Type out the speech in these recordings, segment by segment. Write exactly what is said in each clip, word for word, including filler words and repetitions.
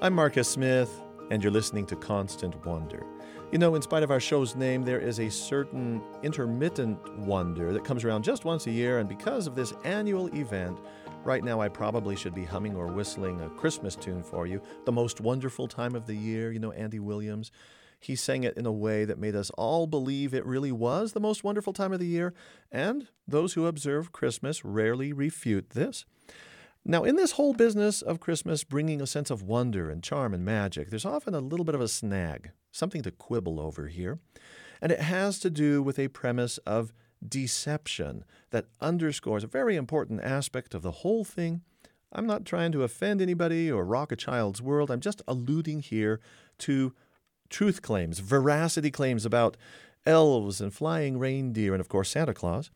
I'm Marcus Smith, and you're listening to Constant Wonder. You know, in spite of our show's name, there is a certain intermittent wonder that comes around just once a year, and because of this annual event, right now I probably should be humming or whistling a Christmas tune for you, The Most Wonderful Time of the Year, you know, Andy Williams. He sang it in a way that made us all believe it really was the most wonderful time of the year, and those who observe Christmas rarely refute this. Now, in this whole business of Christmas bringing a sense of wonder and charm and magic, there's often a little bit of a snag, something to quibble over here, and it has to do with a premise of deception that underscores a very important aspect of the whole thing. I'm not trying to offend anybody or rock a child's world. I'm just alluding here to truth claims, veracity claims about elves and flying reindeer and, of course, Santa Claus.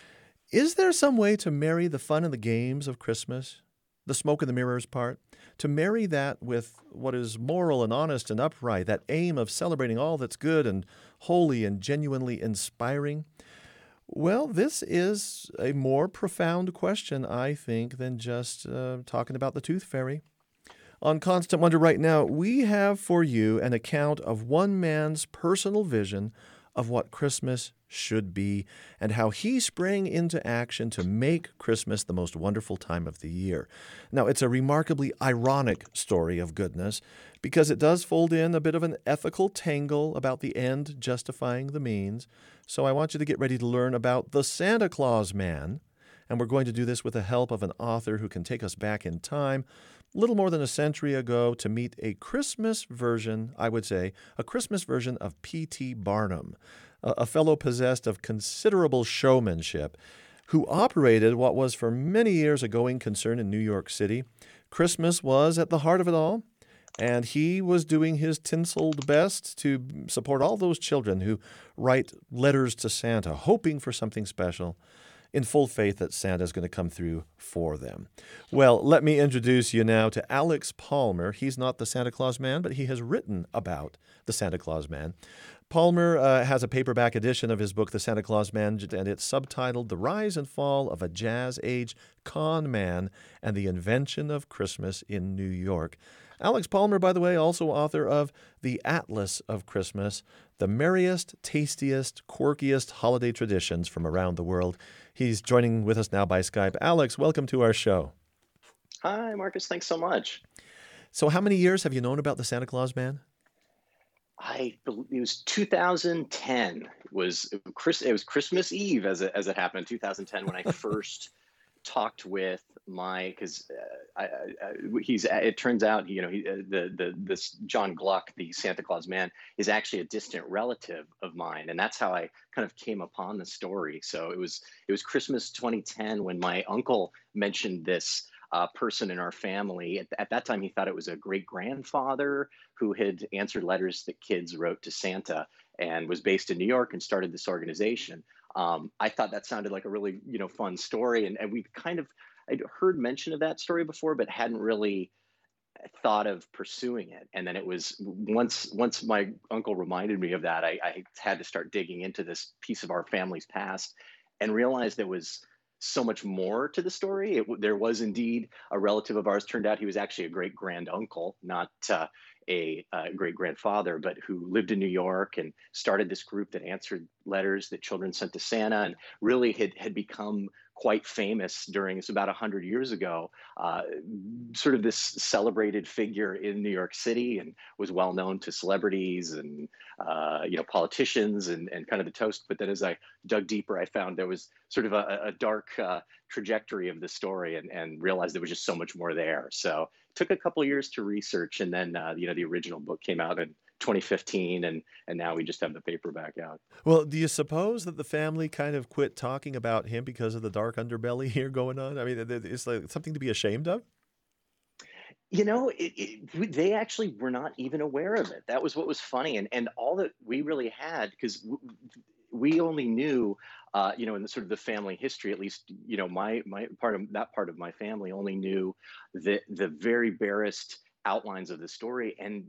Is there some way to marry the fun and the games of Christmas, the smoke and the mirrors part, to marry that with what is moral and honest and upright, that aim of celebrating all that's good and holy and genuinely inspiring? Well, this is a more profound question, I think, than just uh, talking about the Tooth Fairy. On Constant Wonder right now, we have for you an account of one man's personal vision of what Christmas should be and how he sprang into action to make Christmas the most wonderful time of the year. Now, it's a remarkably ironic story of goodness because it does fold in a bit of an ethical tangle about the end justifying the means. So I want you to get ready to learn about the Santa Claus Man, and we're going to do this with the help of an author who can take us back in time a little more than a century ago to meet a Christmas version, I would say, a Christmas version of P T Barnum, a fellow possessed of considerable showmanship, who operated what was for many years a going concern in New York City. Christmas was at the heart of it all, and he was doing his tinseled best to support all those children who write letters to Santa, hoping for something special, in full faith that Santa's going to come through for them. Well, let me introduce you now to Alex Palmer. He's not the Santa Claus Man, but he has written about the Santa Claus Man. Palmer uh, has a paperback edition of his book, The Santa Claus Man, and it's subtitled The Rise and Fall of a Jazz Age Con Man and the Invention of Christmas in New York. Alex Palmer, by the way, also author of The Atlas of Christmas, the merriest, tastiest, quirkiest holiday traditions from around the world. He's joining with us now by Skype. Alex, welcome to our show. Hi, Marcus. Thanks so much. So how many years have you known about the Santa Claus Man? I believe it was two thousand ten. It was Chris. It was Christmas Eve, as it, as it happened, two thousand ten, when I first talked with my, because uh, I, I, he's. It turns out, you know, he, uh, the the this John Gluck, the Santa Claus Man, is actually a distant relative of mine, and that's how I kind of came upon the story. So it was it was Christmas twenty ten when my uncle mentioned this uh, person in our family. At, at that time, he thought it was a great grandfather who had answered letters that kids wrote to Santa and was based in New York and started this organization. Um, I thought that sounded like a really, you know, fun story. And, and we kind of, I'd heard mention of that story before, but hadn't really thought of pursuing it. And then it was once, once my uncle reminded me of that, I, I had to start digging into this piece of our family's past and realized there was so much more to the story. It, there was indeed a relative of ours. Turned out he was actually a great grand uncle, not uh, a uh, great grandfather, but who lived in New York and started this group that answered letters that children sent to Santa, and really had, had become quite famous during, it's about one hundred years ago, uh, sort of this celebrated figure in New York City, and was well known to celebrities and uh, you know, politicians and, and kind of the toast. But then as I dug deeper, I found there was sort of a, a dark uh, trajectory of the story, and, and realized there was just so much more there. So it took a couple of years to research, and then uh, you know, the original book came out in twenty fifteen, and and now we just have the paperback out. Well, do you suppose that the family kind of quit talking about him because of the dark underbelly here going on? I mean, it's like something to be ashamed of? You know, it, it, they actually were not even aware of it. That was what was funny. And and all that we really had, because we only knew, uh, you know, in the sort of the family history, at least, you know, my my part of that part of my family only knew the the very barest outlines of the story. And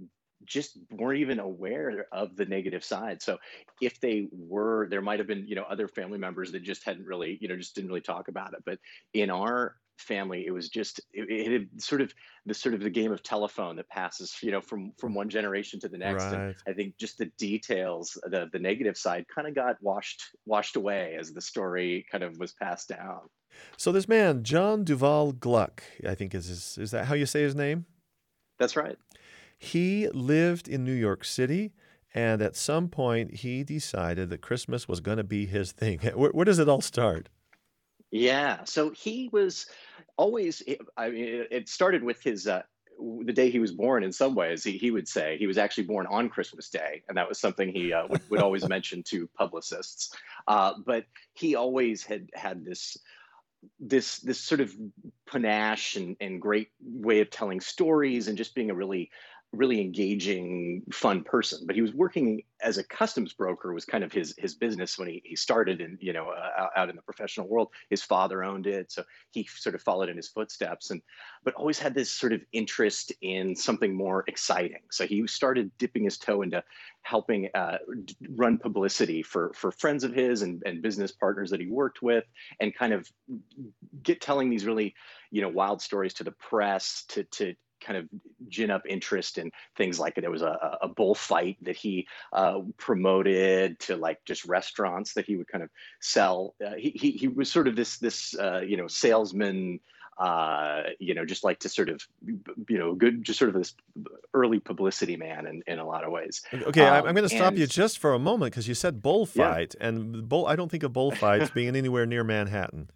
just weren't even aware of the negative side. So if they were, there might have been, you know, other family members that just hadn't really, you know, just didn't really talk about it. But in our family, it was just it, it had sort of the sort of the game of telephone that passes, you know, from from one generation to the next. And Right. I think just the details, the the negative side, kind of got washed washed away as the story kind of was passed down. So this man, John Duval Gluck, I think is his, is that how you say his name? That's right. He lived in New York City, and at some point he decided that Christmas was going to be his thing. Where, where does it all start? Yeah. So he was always, it- I mean, it it started with his, uh, w- the day he was born. In some ways, he, he would say he was actually born on Christmas Day. And that was something he uh, would, would always mention to publicists. Uh, but he always had had this this this sort of panache and, and great way of telling stories and just being a really really engaging fun person. But he was working as a customs broker, was kind of his his business when he, he started in, you know, uh, out out in the professional world. His father owned it, so he sort of followed in his footsteps, and but always had this sort of interest in something more exciting. So he started dipping his toe into helping uh, run publicity for for friends of his and, and business partners that he worked with, and kind of get telling these really, you know, wild stories to the press to to kind of gin up interest in things like there was a, a bullfight that he uh, promoted to like just restaurants that he would kind of sell. Uh, he, he he was sort of this this uh, you know salesman. Uh, you know, just like to sort of, you know, good, just sort of this early publicity man in, in a lot of ways. Okay, I'm, I'm Um, going to stop and you just for a moment because you said yeah, bullfight, and bull. I don't think of bullfights being anywhere near Manhattan.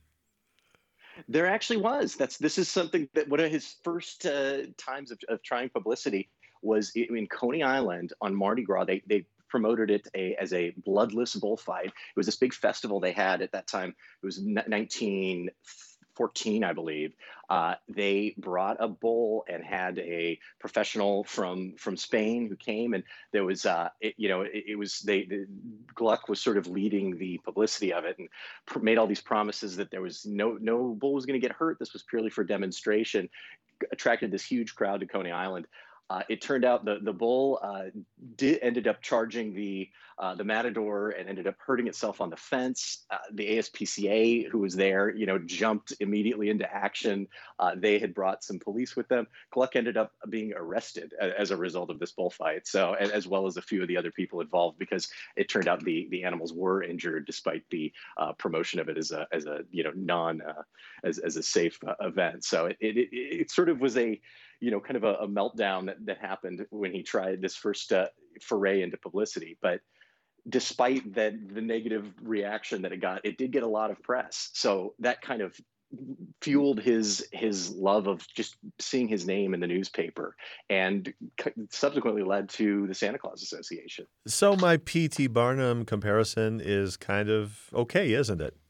there actually was. That's this is something that one of his first uh, times of, of trying publicity was i- in Coney Island on Mardi Gras. They they promoted it a, as a bloodless bullfight. It was this big festival they had at that time. It was nineteen fourteen, I believe. Uh, they brought a bull and had a professional from from Spain who came, and there was, uh, it, you know, it, it was they the, Gluck was sort of leading the publicity of it and pr- made all these promises that there was no no bull was going to get hurt. This was purely for demonstration. Attracted this huge crowd to Coney Island. Uh, it turned out the the bull uh, did ended up charging the uh, the matador and ended up hurting itself on the fence. Uh, the A S P C A, who was there, you know, jumped immediately into action. Uh, they had brought some police with them. Gluck ended up being arrested a- as a result of this bullfight. So, a- as well as a few of the other people involved, because it turned out the the animals were injured despite the uh, promotion of it as a as a you know non uh, as as a safe uh, event. So it, it it it sort of was a you know, kind of a, a meltdown that, that happened when he tried this first uh, foray into publicity. But despite that, the negative reaction that it got, it did get a lot of press. So that kind of fueled his his love of just seeing his name in the newspaper, and subsequently led to the Santa Claus Association. So my P T. Barnum comparison is kind of okay, isn't it?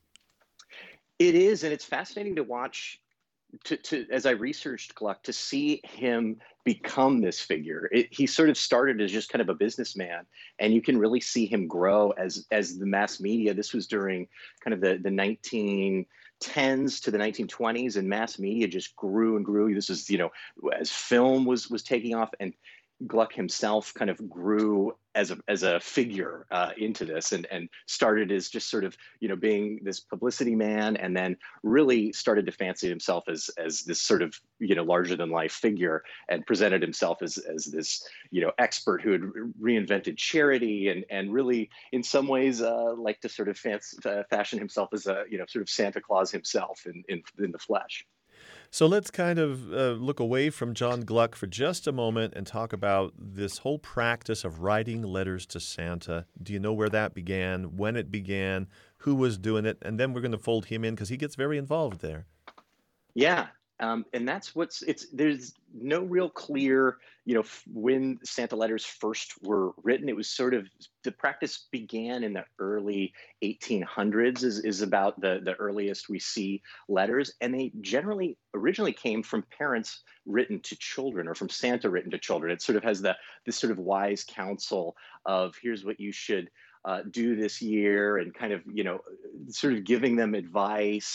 It is, and it's fascinating to watch to, to as I researched Gluck to see him become this figure. It, he sort of started as just kind of a businessman, and you can really see him grow as as the mass media. This was during kind of the the nineteen tens to the nineteen twenties, and mass media just grew and grew. This is, you know, as film was was taking off, and Gluck himself kind of grew as a as a figure uh, into this, and and started as just sort of, you know, being this publicity man, and then really started to fancy himself as as this sort of, you know, larger than life figure, and presented himself as as this, you know, expert who had reinvented charity, and and really in some ways uh, like to sort of fancy, uh, fashion himself as a, you know, sort of Santa Claus himself in in, in the flesh. So let's kind of uh, look away from John Gluck for just a moment and talk about this whole practice of writing letters to Santa. Do you know where that began, when it began, who was doing it? And then we're going to fold him in because he gets very involved there. Yeah. Um, and that's what's it's there's no real clear, you know, f- when Santa letters first were written. It was sort of the practice began in the early eighteen hundreds is, is about the, the earliest we see letters. And they generally originally came from parents written to children, or from Santa written to children. It sort of has the this sort of wise counsel of here's what you should uh, do this year, and kind of, you know, sort of giving them advice. And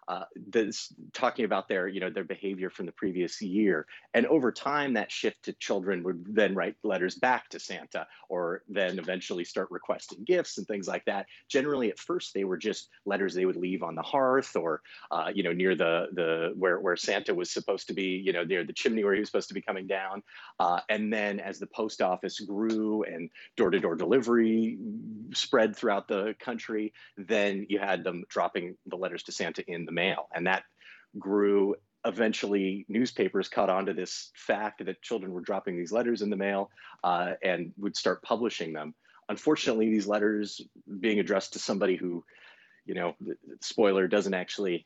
uh, this, talking about their, you know, their behavior from the previous year. And over time, that shift to children would then write letters back to Santa, or then eventually start requesting gifts and things like that. Generally, at first, they were just letters they would leave on the hearth, or uh, you know, near the the where where Santa was supposed to be, you know, near the chimney where he was supposed to be coming down. Uh, and then as the post office grew and door-to-door delivery spread throughout the country, then you had them dropping the letters to Santa in the mail, and that grew. Eventually, newspapers caught on to this fact that children were dropping these letters in the mail, uh, and would start publishing them. Unfortunately, these letters being addressed to somebody who, you know, spoiler, doesn't actually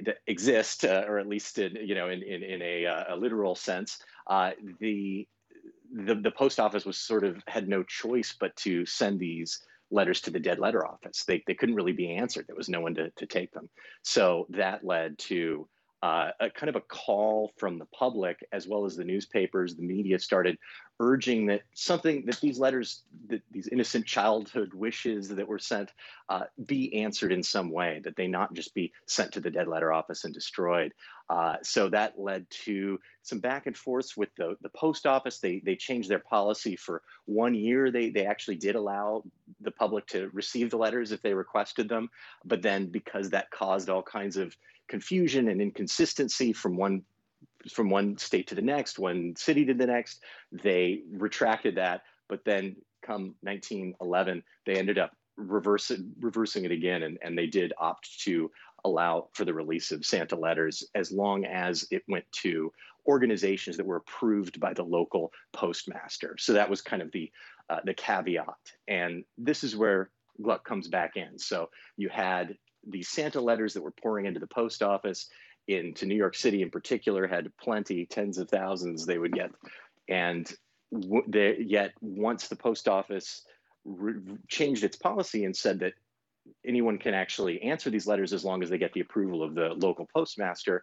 exist, uh, or at least in, you know, in in, in a, uh, a literal sense, uh, the, the the post office was sort of had no choice but to send these letters to the dead letter office. They they couldn't really be answered. There was no one to to take them. So that led to uh, a kind of a call from the public, as well as the newspapers, the media started urging that something, that these letters, that these innocent childhood wishes that were sent, uh, be answered in some way, that they not just be sent to the dead letter office and destroyed. Uh, so that led to some back and forths with the, the post office. They they changed their policy for one year. They they actually did allow the public to receive the letters if they requested them. But then, because that caused all kinds of confusion and inconsistency from one from one state to the next, one city to the next, they retracted that. But then come nineteen eleven, they ended up reversing reversing it again, and, and they did opt to allow for the release of Santa letters, as long as it went to organizations that were approved by the local postmaster. So that was kind of the uh, the caveat. And this is where Gluck comes back in. So you had these Santa letters that were pouring into the post office, into New York City in particular, had plenty, tens of thousands they would get. And w- they, yet once the post office re- changed its policy and said that anyone can actually answer these letters as long as they get the approval of the local postmaster,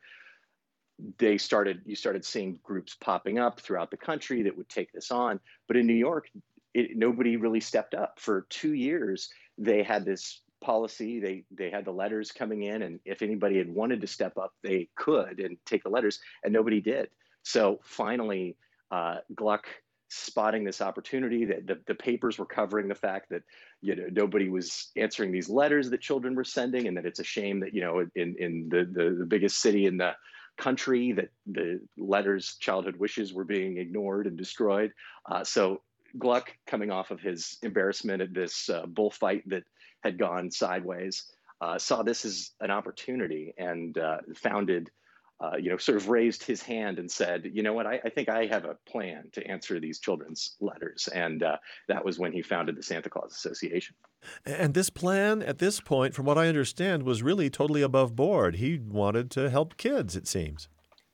they started, you started seeing groups popping up throughout the country that would take this on. But in New York, it, nobody really stepped up. For two years, they had this policy. They they had the letters coming in, and if anybody had wanted to step up, they could and take the letters, and nobody did. So finally, uh, Gluck, spotting this opportunity, that the, the papers were covering the fact that, you know, nobody was answering these letters that children were sending, and that it's a shame that, you know, in in the the, the biggest city in the country, that the letters, childhood wishes, were being ignored and destroyed. Uh, so Gluck, coming off of his embarrassment at this uh, bullfight that had gone sideways, uh, saw this as an opportunity, and uh, founded, uh, you know, sort of raised his hand and said, you know what, I, I think I have a plan to answer these children's letters. And uh, that was when he founded the Santa Claus Association. And this plan, at this point, from what I understand, was really totally above board. He wanted to help kids, it seems.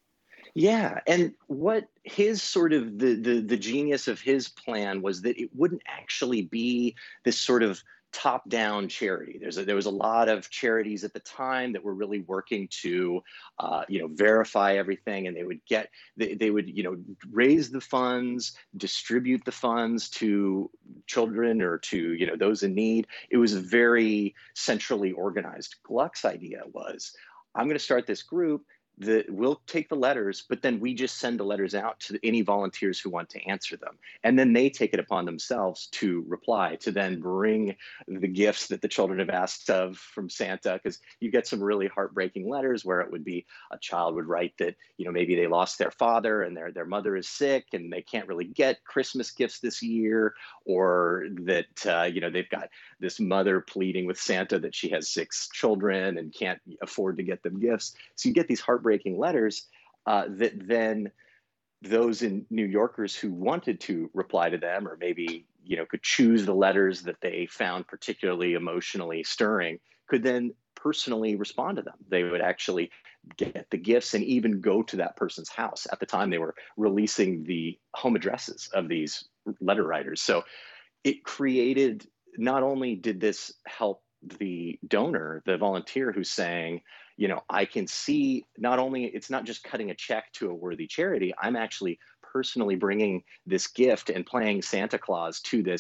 Yeah, and what his sort of the, the the genius of his plan was that it wouldn't actually be this sort of top-down charity. There's a, there was a lot of charities at the time that were really working to, uh, you know, verify everything, and they would get they, they would you know raise the funds, distribute the funds to children or to, you know, those in need. It was very centrally organized. Gluck's idea was, I'm going to start this group that we'll take the letters, but then we just send the letters out to any volunteers who want to answer them. And then they take it upon themselves to reply, to then bring the gifts that the children have asked of from Santa. Because you get some really heartbreaking letters where it would be, a child would write that, you know, maybe they lost their father and their, their mother is sick and they can't really get Christmas gifts this year, or that, uh, you know, they've got this mother pleading with Santa that she has six children and can't afford to get them gifts. So you get these heartbreaking letters uh, that then those in New Yorkers who wanted to reply to them, or maybe, you know, could choose the letters that they found particularly emotionally stirring, could then personally respond to them. They would actually get the gifts and even go to that person's house. At the time, they were releasing the home addresses of these letter writers. So it created, not only did this help the donor, the volunteer who's saying, you know, I can see, not only, it's not just cutting a check to a worthy charity, I'm actually personally bringing this gift and playing Santa Claus to this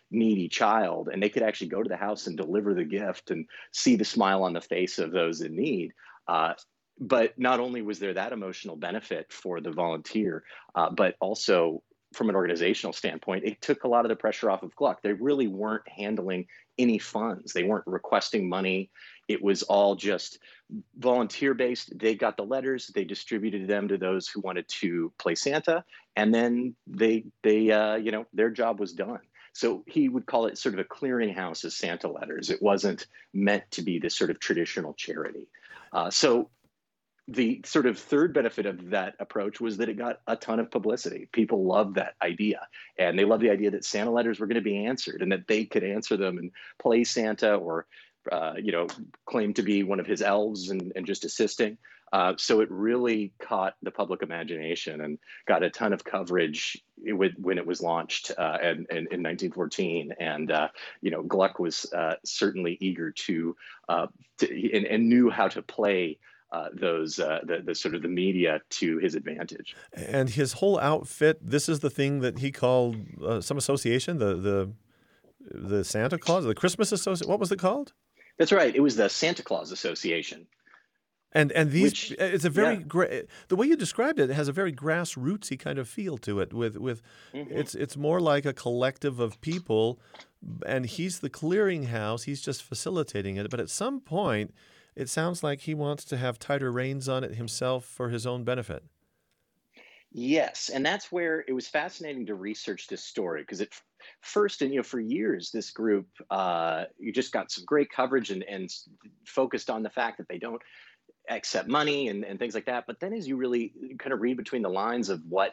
needy child, and they could actually go to the house and deliver the gift and see the smile on the face of those in need. Uh, but not only was there that emotional benefit for the volunteer, uh, but also from an organizational standpoint, it took a lot of the pressure off of Gluck. They really weren't handling any funds. They weren't requesting money. It was all just volunteer based. They got the letters, they distributed them to those who wanted to play Santa, and then they they uh, you know, their job was done. So he would call it sort of a clearinghouse of Santa letters. It wasn't meant to be this sort of traditional charity. Uh, so the sort of third benefit of that approach was that it got a ton of publicity. People loved that idea. And they loved the idea that Santa letters were going to be answered and that they could answer them and play Santa or, uh, you know, claim to be one of his elves and, and just assisting. Uh, so it really caught the public imagination and got a ton of coverage with, when it was launched uh, in, in, in nineteen fourteen. And, uh, you know, Gluck was uh, certainly eager to, uh, to and, and knew how to play Uh, those uh, the, the sort of the media to his advantage. And his whole outfit, this is the thing that he called uh, some association, the the the Santa Claus, the Christmas Association. What was it called? That's right. It was the Santa Claus Association. And and these, Which, it's a very yeah. gra- the way you described it, it has a very grassrootsy kind of feel to it. With with Mm-hmm. it's it's more like a collective of people, and he's the clearinghouse. He's just facilitating it. But at some point, it sounds like he wants to have tighter reins on it himself for his own benefit. Yes, and that's where it was fascinating to research this story because at first, and you know, for years, this group uh, you just got some great coverage and, and focused on the fact that they don't accept money and, and things like that. But then, as you really kind of read between the lines of what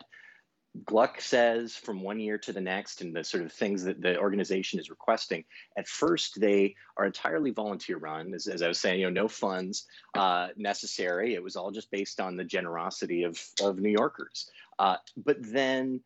Gluck says from one year to the next and the sort of things that the organization is requesting, at first they are entirely volunteer run. As, as I was saying, you know, no funds uh, necessary. It was all just based on the generosity of, of New Yorkers. Uh, but then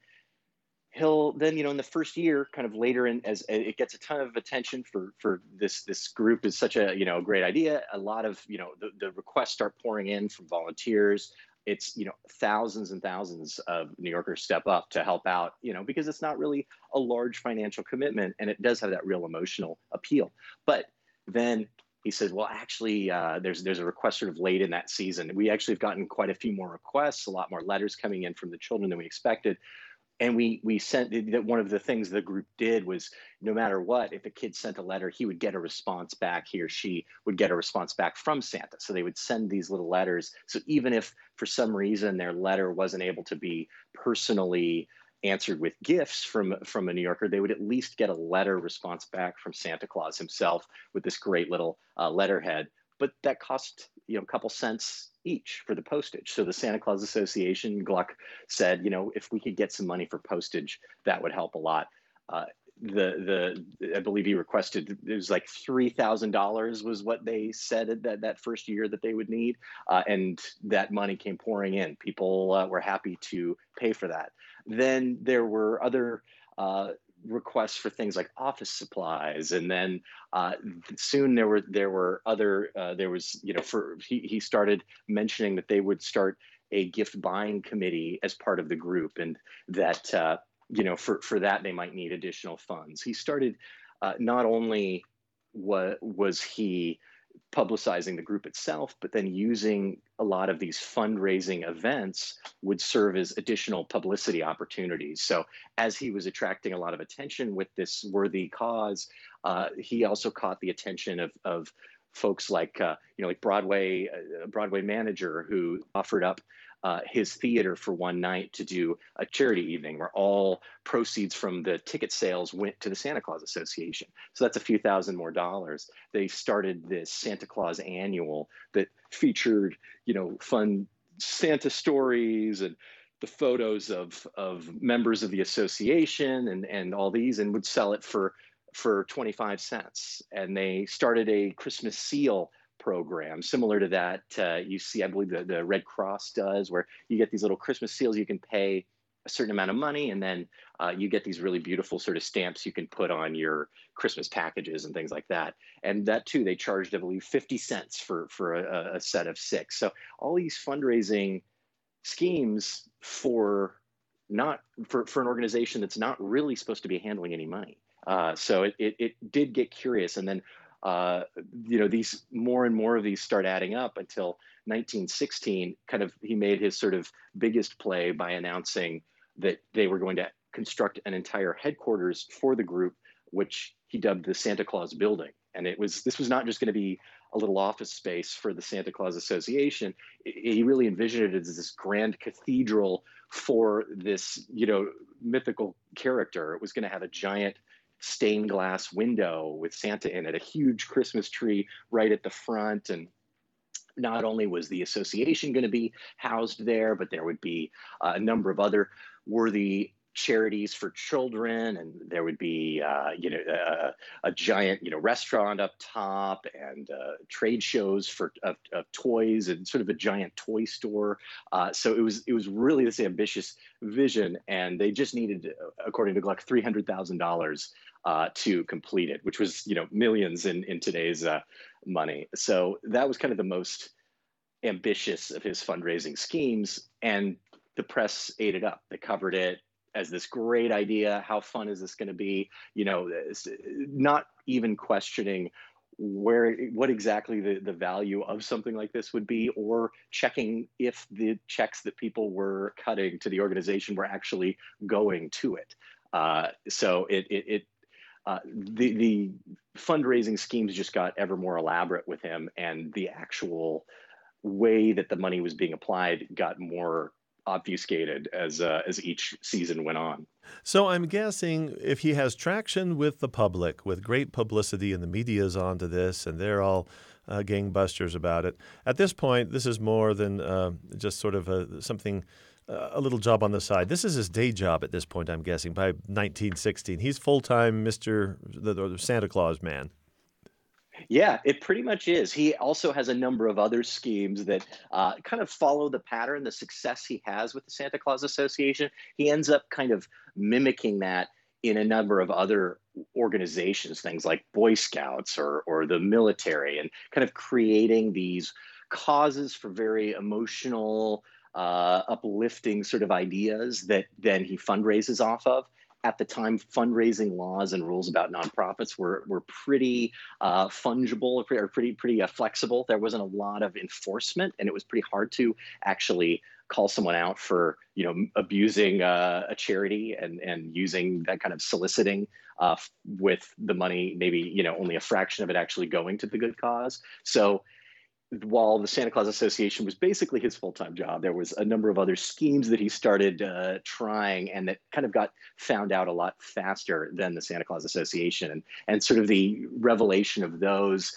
he'll then, you know, in the first year, kind of later in, as it gets a ton of attention for for this this group is such a, you know, great idea. A lot of, you know, the, the requests start pouring in from volunteers. It's, you know, thousands and thousands of New Yorkers step up to help out, you know, because it's not really a large financial commitment and it does have that real emotional appeal. But then he says, well, actually, uh, there's there's a request sort of late in that season. We actually have gotten quite a few more requests, a lot more letters coming in from the children than we expected. And we we sent that one of the things the group did was no matter what, if a kid sent a letter, he would get a response back. He or she would get a response back from Santa. So they would send these little letters. So even if for some reason their letter wasn't able to be personally answered with gifts from from a New Yorker, they would at least get a letter response back from Santa Claus himself with this great little uh, letterhead. But that cost, you know, a couple cents each for the postage. So the Santa Claus Association, Gluck said, you know, if we could get some money for postage, that would help a lot. Uh, the the I believe he requested it was like three thousand dollars was what they said that that first year that they would need, uh, and that money came pouring in. People uh, were happy to pay for that. Then there were other Uh, requests for things like office supplies, and then uh, soon there were there were other uh, there was you know for he he started mentioning that they would start a gift buying committee as part of the group, and that uh, you know for for that they might need additional funds. He started uh, not only what was he publicizing the group itself, but then using a lot of these fundraising events would serve as additional publicity opportunities. So as he was attracting a lot of attention with this worthy cause, uh, he also caught the attention of, of folks like, uh, you know, like Broadway, a Broadway manager who offered up uh, his theater for one night to do a charity evening where all proceeds from the ticket sales went to the Santa Claus Association. So that's a few thousand more dollars. They started this Santa Claus annual that featured, you know, fun Santa stories and the photos of of members of the association and and all these, and would sell it for for twenty-five cents. And they started a Christmas seal program similar to that uh, you see, I believe the, the Red Cross does, where you get these little Christmas seals. You can pay a certain amount of money, and then uh, you get these really beautiful sort of stamps you can put on your Christmas packages and things like that. And that too, they charged, I believe, fifty cents for for a, a set of six. So all these fundraising schemes for not for, for an organization that's not really supposed to be handling any money. Uh, so it, it it did get curious, and then uh, you know these more and more of these start adding up until nineteen sixteen. Kind of, he made his sort of biggest play by announcing that they were going to construct an entire headquarters for the group, which he dubbed the Santa Claus Building. And it was this was not just going to be a little office space for the Santa Claus Association. I- He really envisioned it as this grand cathedral for this, you know, mythical character. It was going to have a giant stained glass window with Santa in it, a huge Christmas tree right at the front. And not only was the association going to be housed there, but there would be uh, a number of other worthy charities for children, and there would be uh, you know uh, a giant you know restaurant up top, and uh, trade shows for of, of toys, and sort of a giant toy store. Uh, so it was it was really this ambitious vision, and they just needed, according to Gluck, three hundred thousand dollars uh, to complete it, which was you know millions in in today's uh, money. So that was kind of the most ambitious of his fundraising schemes, and the press ate it up. They covered it as this great idea. How fun is this going to be? You know, not even questioning where, what exactly the, the value of something like this would be, or checking if the checks that people were cutting to the organization were actually going to it. Uh, so it, it, it uh, the, the fundraising schemes just got ever more elaborate with him, and the actual way that the money was being applied got more obfuscated as uh, as each season went on. So I'm guessing if he has traction with the public, with great publicity, and the media's onto this, and they're all uh, gangbusters about it, at this point, this is more than uh, just sort of a, something, uh, a little job on the side. This is his day job at this point, I'm guessing, by nineteen sixteen. He's full-time Mister the, the Santa Claus man. Yeah, it pretty much is. He also has a number of other schemes that uh, kind of follow the pattern, the success he has with the Santa Claus Association. He ends up kind of mimicking that in a number of other organizations, things like Boy Scouts or or the military, and kind of creating these causes for very emotional, uh, uplifting sort of ideas that then he fundraises off of. At the time, fundraising laws and rules about nonprofits were were pretty uh, fungible, or pretty pretty uh, flexible. There wasn't a lot of enforcement, and it was pretty hard to actually call someone out for you know abusing uh, a charity and and using that kind of soliciting uh, with the money, maybe you know only a fraction of it actually going to the good cause. So while the Santa Claus Association was basically his full-time job, there was a number of other schemes that he started uh, trying, and that kind of got found out a lot faster than the Santa Claus Association. And, and sort of the revelation of those,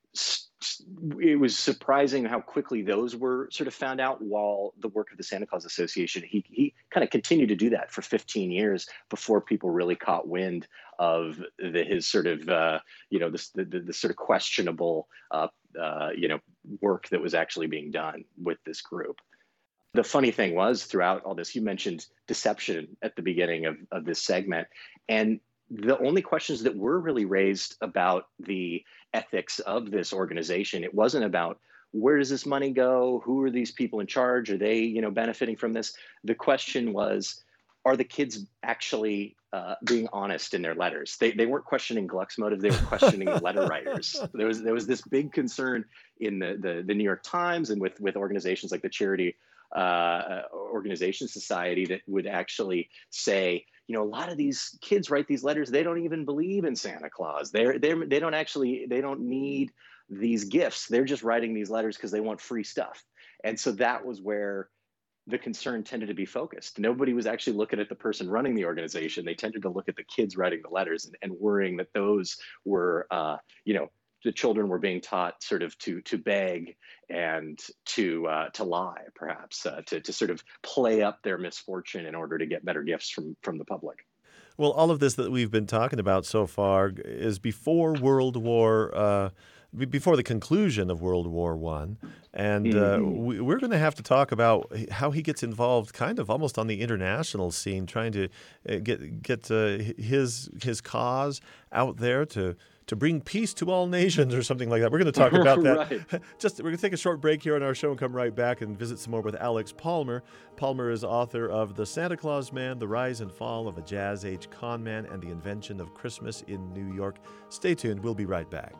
it was surprising how quickly those were sort of found out, while the work of the Santa Claus Association, he, he kind of continued to do that for fifteen years before people really caught wind of the, his sort of, uh, you know, this, the, the, the sort of questionable, uh, uh, you know, work that was actually being done with this group. The funny thing was, throughout all this, you mentioned deception at the beginning of, of this segment, and the only questions that were really raised about the ethics of this organization, it wasn't about where does this money go? Who are these people in charge? Are they, you know, benefiting from this? The question was, are the kids actually uh, being honest in their letters? They they weren't questioning Gluck's motive; they were questioning the letter writers. There was there was this big concern in the the, the New York Times, and with with organizations like the Charity uh, Organization Society, that would actually say, you know, a lot of these kids write these letters. They don't even believe in Santa Claus. They're they they don't actually they don't need these gifts. They're just writing these letters because they want free stuff. And so that was where the concern tended to be focused. Nobody was actually looking at the person running the organization. They tended to look at the kids writing the letters, and, and worrying that those were, uh, you know, the children were being taught sort of to to beg and to uh, to lie, perhaps, uh, to to sort of play up their misfortune in order to get better gifts from from the public. Well, all of this that we've been talking about so far is before World War, uh, be- before the conclusion of World War One, and uh, Mhm. we, we're going to have to talk about how he gets involved, kind of almost on the international scene, trying to uh, get get uh, his his cause out there to to bring peace to all nations or something like that. We're going to talk about that. Right. Just we're going to take a short break here on our show and come right back and visit some more with Alex Palmer. Palmer is author of The Santa Claus Man, The Rise and Fall of a Jazz Age Con Man, and the Invention of Christmas in New York. Stay tuned. We'll be right back.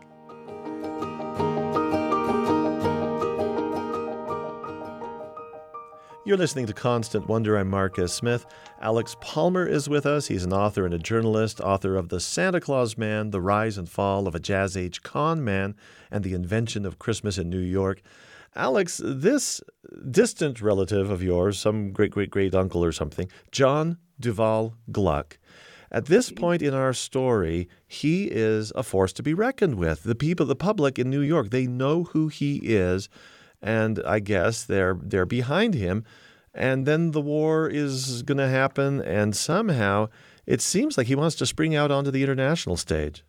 You're listening to Constant Wonder. I'm Marcus Smith. Alex Palmer is with us. He's an author and a journalist, author of The Santa Claus Man, The Rise and Fall of a Jazz Age Con Man, and the Invention of Christmas in New York. Alex, this distant relative of yours, some great-great-great-uncle or something, John Duval Gluck, at this point in our story, he is a force to be reckoned with. The people, the public in New York, they know who he is, and I guess they're they're behind him. And then the war is going to happen, and somehow it seems like he wants to spring out onto the international stage.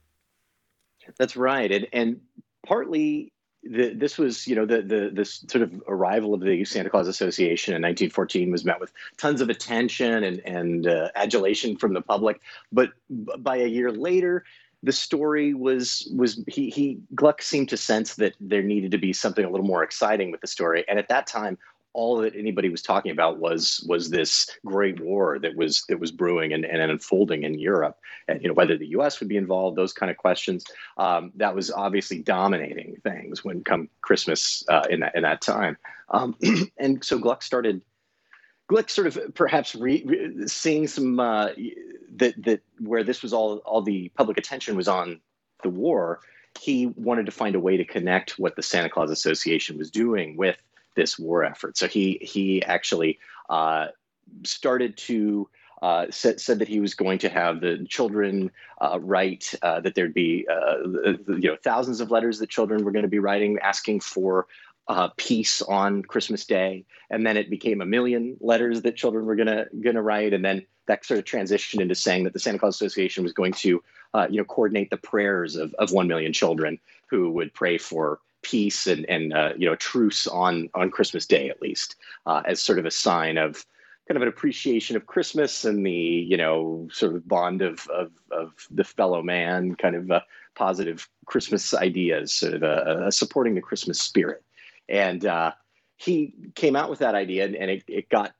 That's right, and and partly the, this was, you know, the the this sort of arrival of the Santa Claus Association in nineteen fourteen was met with tons of attention and and uh, adulation from the public. But b- by a year later, the story was was he he Gluck seemed to sense that there needed to be something a little more exciting with the story. And at that time, all that anybody was talking about was was this great war that was that was brewing and, and unfolding in Europe. And you know, whether the U S would be involved, those kind of questions. Um, that was obviously dominating things when come Christmas uh, in that in that time. Um, and so Gluck started. Gluck sort of perhaps re, re, seeing some uh, that that where this was all all the public attention was on the war. He wanted to find a way to connect what the Santa Claus Association was doing with this war effort. So he he actually uh, started to uh, said said that he was going to have the children uh, write uh, that there'd be uh, you know thousands of letters that children were going to be writing asking for uh, peace on Christmas Day, and then it became a million letters that children were gonna gonna write, and then that sort of transitioned into saying that the Santa Claus Association was going to uh, you know coordinate the prayers of of one million children who would pray for peace and and uh, you know truce on on Christmas Day, at least uh, as sort of a sign of kind of an appreciation of Christmas and the you know sort of bond of of, of the fellow man, kind of uh, positive Christmas ideas, sort of uh, uh, supporting the Christmas spirit. And uh, he came out with that idea, and, and it, it got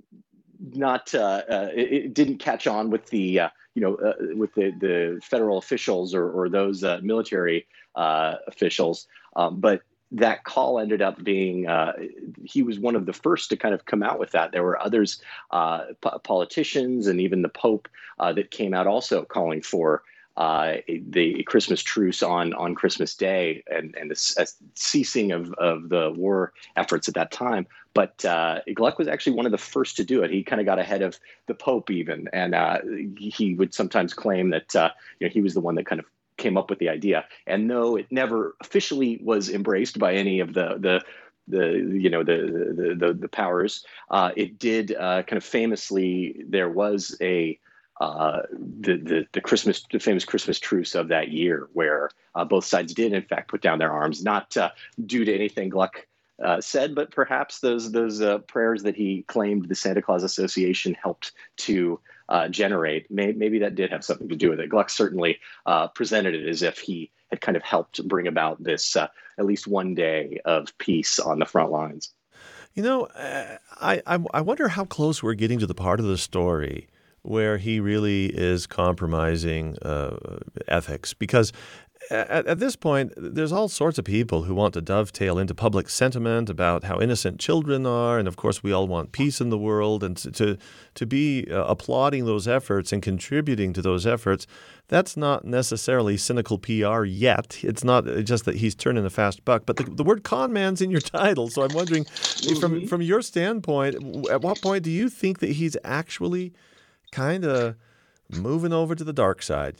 not uh, uh, it, it didn't catch on with the uh, you know uh, with the the federal officials or or those uh, military uh, officials, um, but that call ended up being uh, he was one of the first to kind of come out with that. There were others, uh, p- politicians, and even the Pope uh, that came out also calling for uh, the Christmas truce on on Christmas Day and and the uh, ceasing of of the war efforts at that time. But uh, Gluck was actually one of the first to do it. He kind of got ahead of the Pope even, and uh, he would sometimes claim that uh, you know he was the one that kind of came up with the idea. And though it never officially was embraced by any of the the the you know the the the, the powers, uh, it did uh, kind of famously. There was a uh, the the the Christmas the famous Christmas truce of that year, where uh, both sides did in fact put down their arms, not uh, due to anything Gluck uh, said, but perhaps those those uh, prayers that he claimed the Santa Claus Association helped to Uh, generate. Maybe, maybe that did have something to do with it. Gluck certainly uh, presented it as if he had kind of helped bring about this uh, at least one day of peace on the front lines. You know, uh, I, I I wonder how close we're getting to the part of the story where he really is compromising uh, ethics, because at, at this point, there's all sorts of people who want to dovetail into public sentiment about how innocent children are, and of course we all want peace in the world, and to to, to be uh, applauding those efforts and contributing to those efforts. That's not necessarily cynical P R yet. It's not just that he's turning a fast buck, but the, the word con man's in your title, so I'm wondering, mm-hmm. from from your standpoint, at what point do you think that he's actually kind of moving over to the dark side?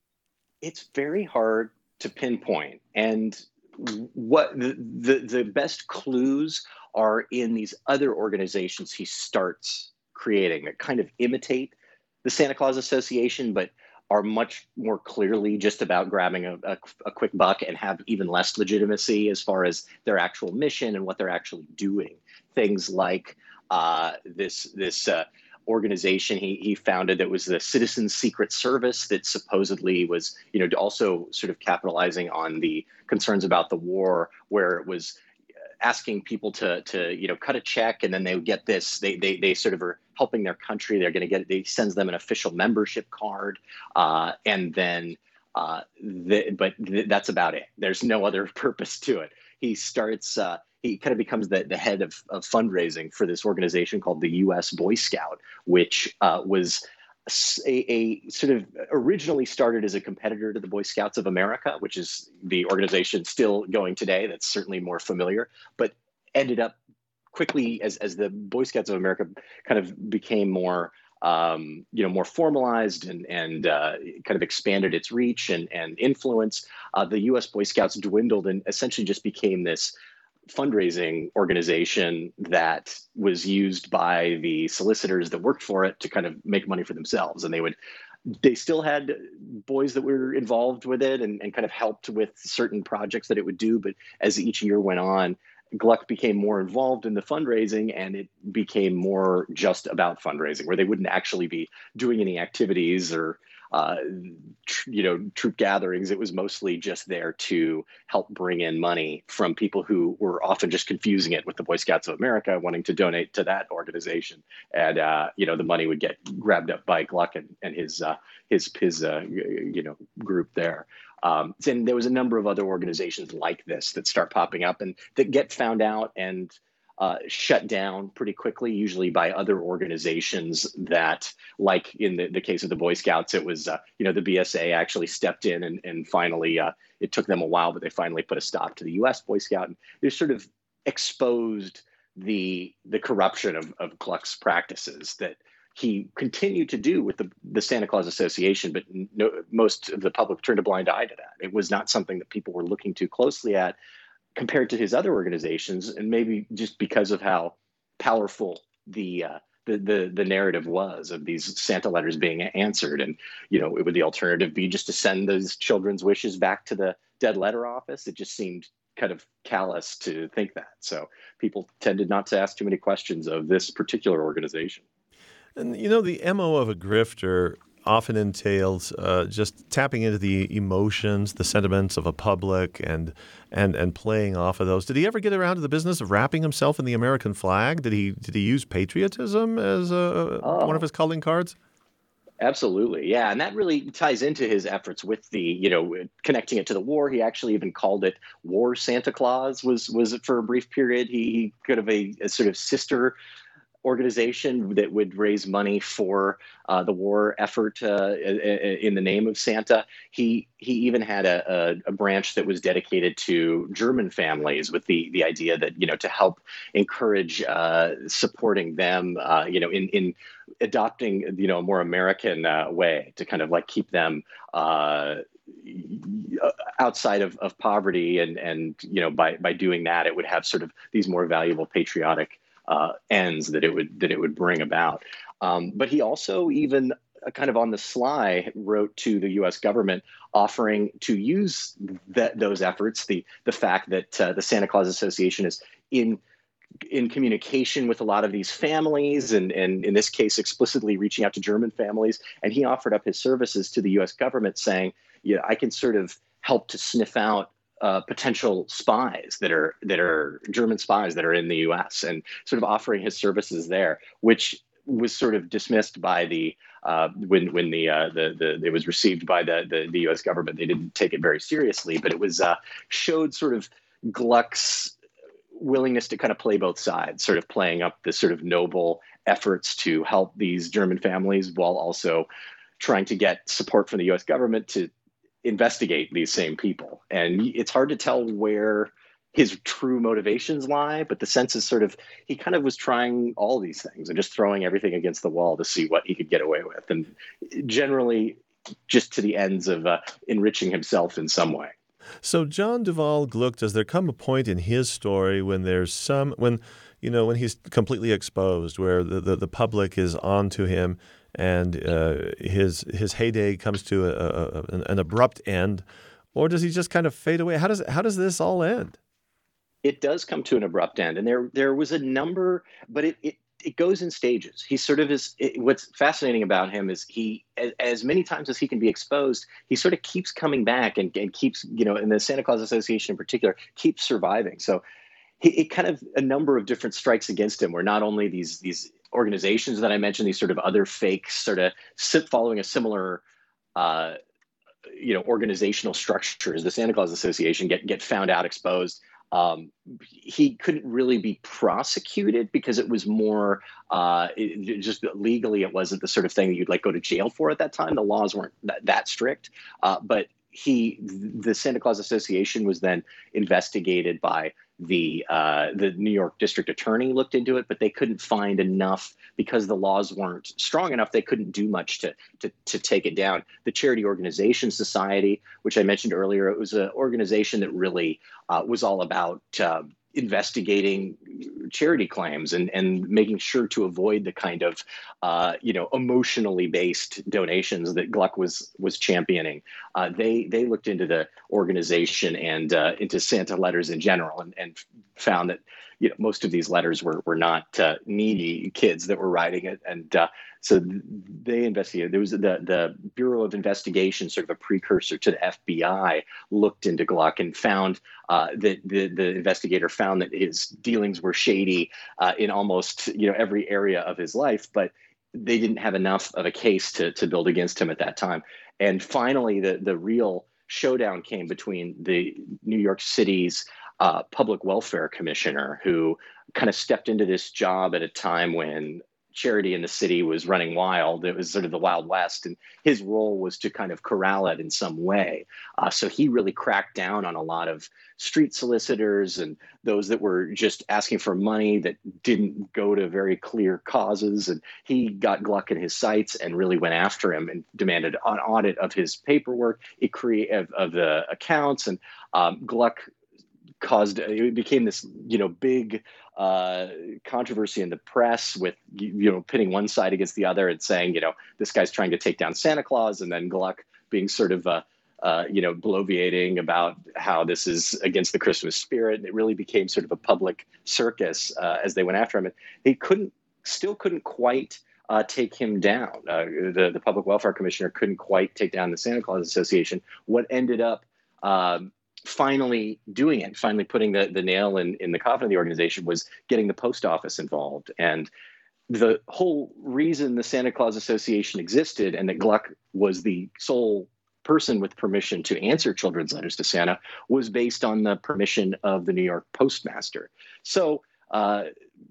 It's very hard to pinpoint, and what the, the the best clues are in these other organizations he starts creating that kind of imitate the Santa Claus Association, but are much more clearly just about grabbing a, a, a quick buck and have even less legitimacy as far as their actual mission and what they're actually doing. Things like uh, this this. Uh, organization he, he founded that was the Citizens Secret Service that supposedly was, you know, also sort of capitalizing on the concerns about the war, where it was asking people to, to you know, cut a check and then they would get this. They they they sort of are helping their country. They're going to get. They sends them an official membership card, uh, and then uh, the, but th- that's about it. There's no other purpose to it. He starts. Uh, he kind of becomes the, the head of, of fundraising for this organization called the U S Boy Scout, which uh, was a, a sort of originally started as a competitor to the Boy Scouts of America, which is the organization still going today. That's certainly more familiar, but ended up quickly as, as the Boy Scouts of America kind of became more, um, you know, more formalized and, and uh, kind of expanded its reach and, and influence. Uh, the U S Boy Scouts dwindled and essentially just became this fundraising organization that was used by the solicitors that worked for it to kind of make money for themselves. And they would, they still had boys that were involved with it and, and kind of helped with certain projects that it would do. But as each year went on, Gluck became more involved in the fundraising, and it became more just about fundraising, where they wouldn't actually be doing any activities or Uh, tr- you know, troop gatherings. It was mostly just there to help bring in money from people who were often just confusing it with the Boy Scouts of America, wanting to donate to that organization. And, uh, you know, the money would get grabbed up by Gluck and, and his, uh, his, his uh, you know, group there. Um, and there was a number of other organizations like this that start popping up and that get found out and Uh, shut down pretty quickly, usually by other organizations that, like in the, the case of the Boy Scouts, it was, uh, you know, the B S A actually stepped in and, and finally, uh, it took them a while, but they finally put a stop to the U S Boy Scout. And they sort of exposed the the corruption of, of Gluck's practices that he continued to do with the, the Santa Claus Association, but no, most of the public turned a blind eye to that. It was not something that people were looking too closely at, compared to his other organizations, and maybe just because of how powerful the uh, the, the the narrative was of these Santa letters being answered. And you know, it would the alternative be just to send those children's wishes back to the dead letter office? It just seemed kind of callous to think that. So people tended not to ask too many questions of this particular organization. And you know, the M O of a grifter often entails uh, just tapping into the emotions, the sentiments of a public, and and and playing off of those. Did he ever get around to the business of wrapping himself in the American flag? Did he did he use patriotism as a, Oh, one of his calling cards? absolutely. Yeah. And that really ties into his efforts with the, you know, connecting it to the war. He actually even called it War Santa Claus was, was for a brief period. He, he could have a, a sort of sister organization that would raise money for uh, the war effort uh, in the name of Santa. He he even had a, a, a branch that was dedicated to German families with the the idea that, you know, to help encourage uh, supporting them, uh, you know, in in adopting, you know, a more American uh, way to kind of like keep them uh, outside of, of poverty, and and you know, by by doing that, it would have sort of these more valuable patriotic Uh, ends that it would that it would bring about. Um, but he also even uh, kind of on the sly wrote to the U S government offering to use that those efforts, the the fact that uh, the Santa Claus Association is in in communication with a lot of these families, and, and in this case explicitly reaching out to German families. And he offered up his services to the U S government, saying, yeah, I can sort of help to sniff out Uh, potential spies that are that are German spies that are in the U S, and sort of offering his services there, which was sort of dismissed by the uh, when when the, uh, the the it was received by the, the the U S government. They didn't take it very seriously, but it was uh, showed sort of Gluck's willingness to kind of play both sides, sort of playing up the sort of noble efforts to help these German families while also trying to get support from the U S government to investigate these same people. And it's hard to tell where his true motivations lie, but the sense is sort of, he kind of was trying all these things and just throwing everything against the wall to see what he could get away with. And generally just to the ends of uh, enriching himself in some way. So John Duval Gluck, does there come a point in his story when there's some, when, you know, when he's completely exposed, where the, the, the public is onto him, and uh, his his heyday comes to a, a, an, an abrupt end, or does he just kind of fade away? How does how does this all end? It does come to an abrupt end, and there there was a number, but it it it goes in stages. He sort of is. It, what's fascinating about him is he, as, as many times as he can be exposed, he sort of keeps coming back and, and keeps, you know, in the Santa Claus Association in particular, keeps surviving. So he, it kind of a number of different strikes against him, where not only these these organizations that I mentioned, these sort of other fake sort of following a similar, uh, you know, organizational structures, the Santa Claus Association, get get found out, exposed. Um, he couldn't really be prosecuted because it was more uh, it, just legally, it wasn't the sort of thing that you'd like go to jail for at that time. The laws weren't that, that strict, uh, but he, the Santa Claus Association was then investigated by the uh, the New York District Attorney, looked into it, but they couldn't find enough because the laws weren't strong enough. They couldn't do much to to to take it down. The Charity Organization Society, which I mentioned earlier, it was an organization that really uh, was all about uh, investigating charity claims and and making sure to avoid the kind of uh, you know emotionally based donations that Gluck was was championing. Uh, they they looked into the organization and uh, into Santa letters in general, and, and found that you know most of these letters were were not uh, needy kids that were writing it, and uh, so they investigated. There was the the Bureau of Investigation, sort of a precursor to the F B I, looked into Gluck and found uh, that the the investigator found that his dealings were shady uh, in almost you know every area of his life, but they didn't have enough of a case to to build against him at that time. And finally, the the real showdown came between the New York City's uh, public welfare commissioner, who kind of stepped into this job at a time when charity in the city was running wild. It was sort of the Wild West, and his role was to kind of corral it in some way. Uh, so he really cracked down on a lot of street solicitors and those that were just asking for money that didn't go to very clear causes. And he got Gluck in his sights and really went after him and demanded an audit of his paperwork, it create of, of the accounts. And um, Gluck caused, it became this, you know, big uh, controversy in the press with, you know, pitting one side against the other and saying, you know, this guy's trying to take down Santa Claus, and then Gluck being sort of, uh, uh, you know, bloviating about how this is against the Christmas spirit. And it really became sort of a public circus uh, as they went after him. And he couldn't, still couldn't quite uh, take him down. Uh, the, the public welfare commissioner couldn't quite take down the Santa Claus Association. What ended up um, finally doing it, finally putting the, the nail in, in the coffin of the organization, was getting the post office involved. And the whole reason the Santa Claus Association existed, and that Gluck was the sole person with permission to answer children's letters to Santa, was based on the permission of the New York postmaster. So uh,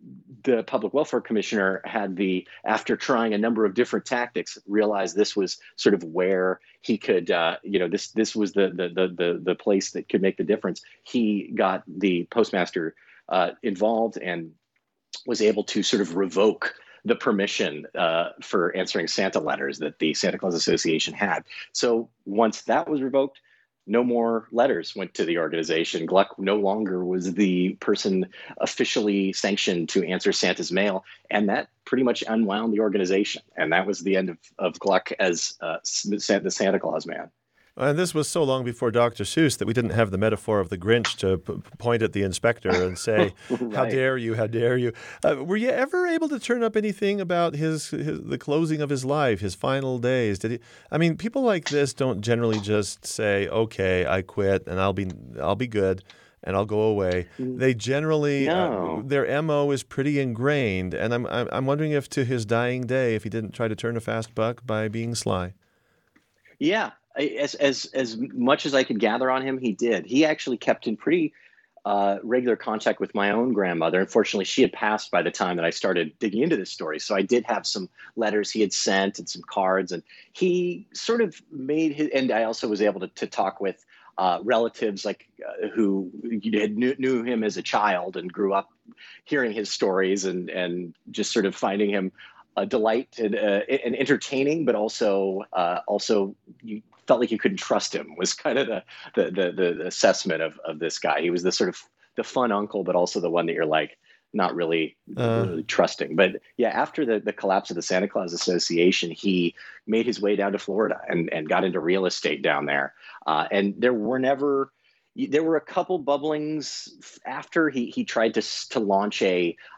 the public welfare commissioner had the, after trying a number of different tactics, realized this was sort of where he could, uh, you know, this this was the, the the the the place that could make the difference. He got the postmaster uh, involved and was able to sort of revoke the permission uh, for answering Santa letters that the Santa Claus Association had. So once that was revoked, no more letters went to the organization. Gluck no longer was the person officially sanctioned to answer Santa's mail, and that pretty much unwound the organization. And that was the end of, of Gluck as uh, the Santa Claus man. And this was so long before Doctor Seuss that we didn't have the metaphor of the Grinch to p- point at the inspector and say, right. How dare you, how dare you. Uh, were you ever able to turn up anything about his, his the closing of his life, his final days? Did he? I mean, people like this don't generally just say, okay, I quit and I'll be I'll be good and I'll go away. They generally, no. uh, their M O is pretty ingrained. And I'm, I'm I'm wondering if to his dying day, if he didn't try to turn a fast buck by being sly. Yeah. As as as much as I could gather on him, he did. He actually kept in pretty uh, regular contact with my own grandmother. Unfortunately, she had passed by the time that I started digging into this story. So I did have some letters he had sent and some cards, and he sort of made his. And I also was able to to talk with uh, relatives like uh, who knew, knew him as a child and grew up hearing his stories, and and just sort of finding him a delight and, uh, and entertaining, but also uh, also you felt like you couldn't trust him, was kind of the the the, the assessment of, of this guy. He was the sort of the fun uncle, but also the one that you're like not really, uh, really trusting. But yeah, after the, the collapse of the Santa Claus Association, he made his way down to Florida and, and got into real estate down there. Uh, and there were never, there were a couple bubblings after he he tried to to launch a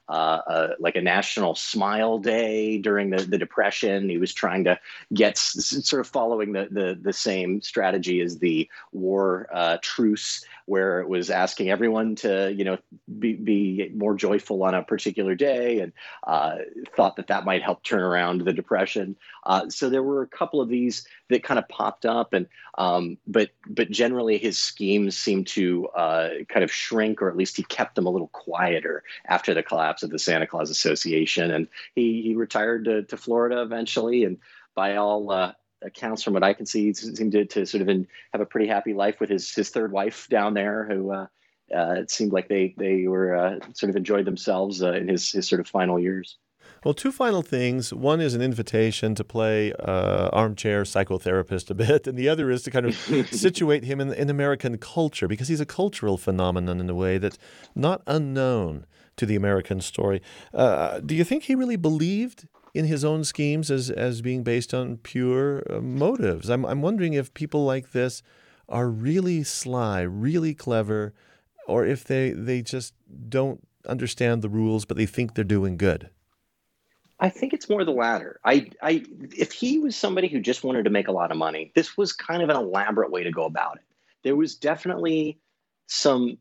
uh, uh, like a national smile day during the, the Depression. He was trying to get s- sort of following the, the, the same strategy as the war uh, truce, where it was asking everyone to, you know, be, be more joyful on a particular day, and uh, thought that that might help turn around the Depression. Uh, so there were a couple of these that kind of popped up, and um, but but generally his schemes seemed to uh, kind of shrink, or at least he kept them a little quieter after the collapse of the Santa Claus Association, and he he retired to, to Florida eventually, and by all uh, accounts, from what I can see, he seemed to, to sort of in, have a pretty happy life with his his third wife down there, who uh, uh, it seemed like they they were uh, sort of enjoyed themselves uh, in his his sort of final years. Well, two final things. One is an invitation to play uh, armchair psychotherapist a bit, and the other is to kind of situate him in, in American culture, because he's a cultural phenomenon in a way that's not unknown to the American story. Uh, do you think he really believed in his own schemes as as being based on pure uh, motives? I'm I'm wondering if people like this are really sly, really clever, or if they they just don't understand the rules, but they think they're doing good. I think it's more the latter. I, I, if he was somebody who just wanted to make a lot of money, this was kind of an elaborate way to go about it. There was definitely some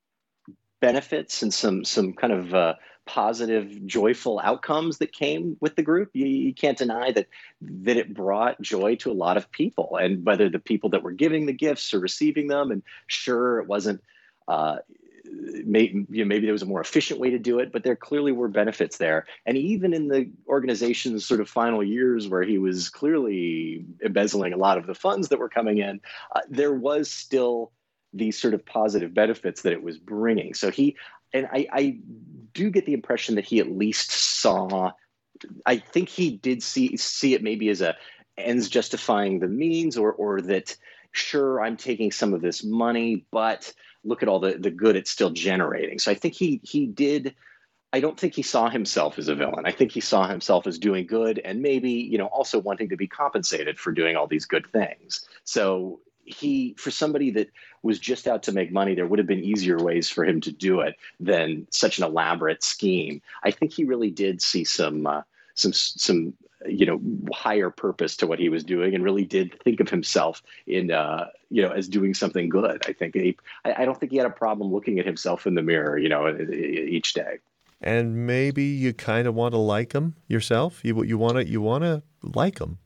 benefits and some some kind of uh, positive, joyful outcomes that came with the group. You, you can't deny that that it brought joy to a lot of people, and whether the people that were giving the gifts or receiving them. And sure, it wasn't. Uh, Maybe, you know, maybe there was a more efficient way to do it, but there clearly were benefits there. And even in the organization's sort of final years, where he was clearly embezzling a lot of the funds that were coming in, uh, there was still these sort of positive benefits that it was bringing. So he, and I, I do get the impression that he at least saw, I think he did see see it maybe as a ends justifying the means, or or that, sure, I'm taking some of this money, but look at all the, the good it's still generating. So I think he he did, I don't think he saw himself as a villain. I think he saw himself as doing good, and maybe, you know, also wanting to be compensated for doing all these good things. So he, for somebody that was just out to make money, there would have been easier ways for him to do it than such an elaborate scheme. I think he really did see some uh, some some you know, higher purpose to what he was doing, and really did think of himself in, uh, you know, as doing something good. I think he, I, I don't think he had a problem looking at himself in the mirror, you know, each day. And maybe you kind of want to like him yourself. You you want to you want to like him.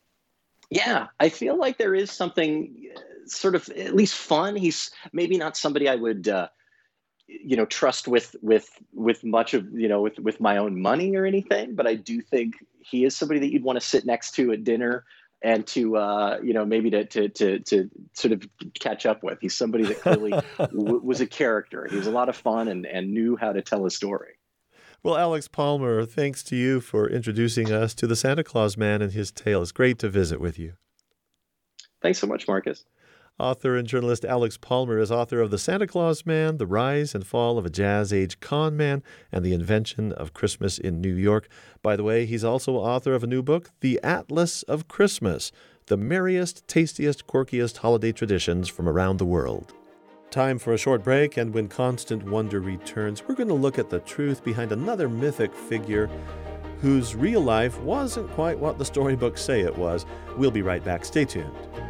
Yeah, I feel like there is something sort of at least fun. He's maybe not somebody I would, uh, you know, trust with with with much of, you know, with with my own money or anything, but I do think he is somebody that you'd want to sit next to at dinner, and to uh, you know, maybe to to to to sort of catch up with. He's somebody that clearly w- was a character. He was a lot of fun, and and knew how to tell a story. Well, Alex Palmer, thanks to you for introducing us to the Santa Claus Man and his tale. It's great to visit with you. Thanks so much, Marcus. Author and journalist Alex Palmer is author of The Santa Claus Man, The Rise and Fall of a Jazz-Age Con Man, and The Invention of Christmas in New York. By the way, he's also author of a new book, The Atlas of Christmas, The Merriest, Tastiest, Quirkiest Holiday Traditions from Around the World. Time for a short break, and when Constant Wonder returns, we're going to look at the truth behind another mythic figure whose real life wasn't quite what the storybooks say it was. We'll be right back. Stay tuned.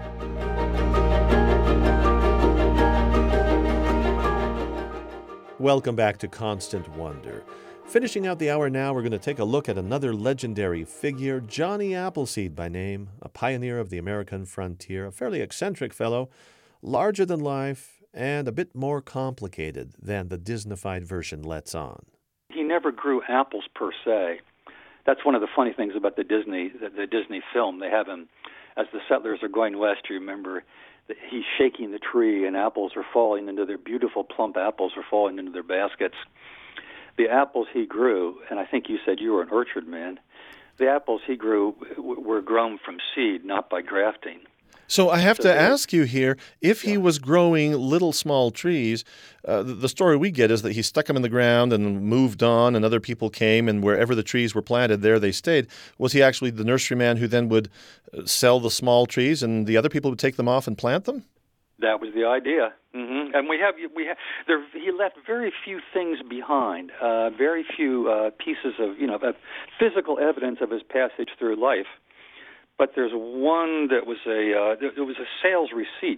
Welcome back to Constant Wonder. Finishing out the hour now, we're going to take a look at another legendary figure, Johnny Appleseed by name, a pioneer of the American frontier, a fairly eccentric fellow, larger than life, and a bit more complicated than the Disneyfied version lets on. He never grew apples per se. That's one of the funny things about the Disney the, the Disney film. They have him, as the settlers are going west, you remember, he's shaking the tree and apples are falling into their beautiful plump apples are falling into their baskets. The apples he grew, and I think you said you were an orchard man, the apples he grew were grown from seed, not by grafting. So I have So to they- ask you here, if he Yeah. was growing little small trees, uh, the, the story we get is that he stuck them in the ground and moved on, and other people came, and wherever the trees were planted, there they stayed. Was he actually the nurseryman who then would uh, sell the small trees, and the other people would take them off and plant them? That was the idea, mm-hmm. and we have we have there. He left very few things behind, uh, very few uh, pieces of you know of physical evidence of his passage through life. But there's one that was a uh, it was a sales receipt